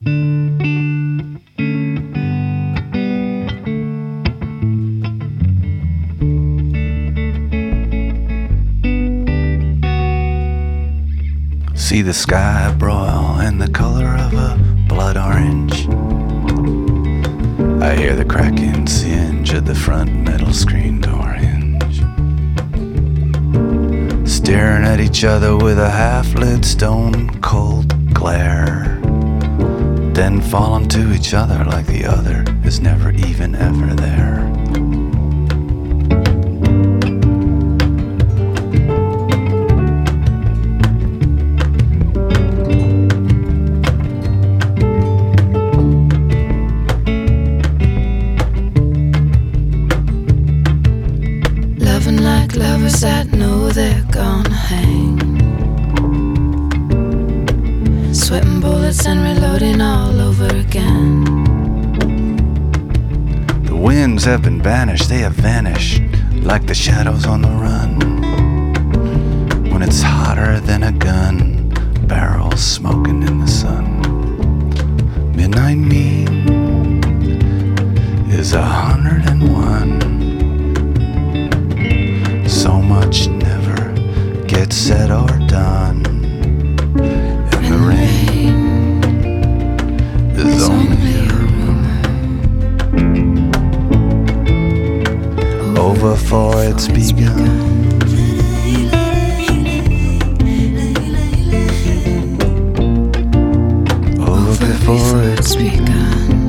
See the sky broil in the color of a blood orange. I hear the cracking singe of the front metal screen door hinge. Staring at each other with a half-lit stone cold glare. Then falling to each other like the other is never even ever there. Like lovers that know they're gonna hang, sweating bullets and reloading all over again. The winds have been banished, they have vanished like the shadows on the run. When it's hotter than a gun barrel smoking in the sun. Midnight mean is 101. So much never gets said or done. And the rain is only a rumor. Over for it's begun. Over before it's begun.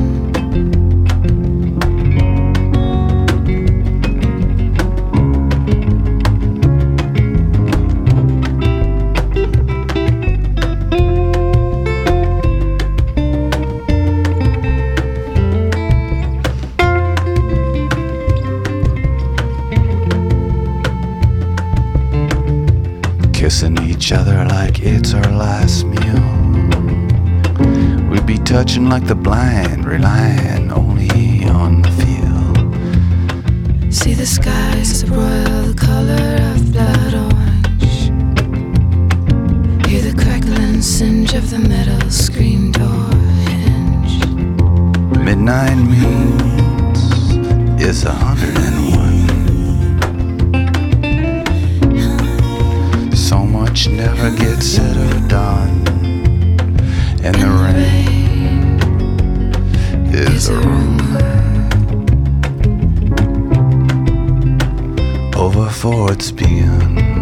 Kissing each other like it's our last meal. We'd be touching like the blind, relying only on the feel. See the skies broil the color of blood orange. Hear the crackling singe of the metal screen door hinge. Midnight means is 101. So much never gets said or done. And the rain is a rumor. Over for it's begun.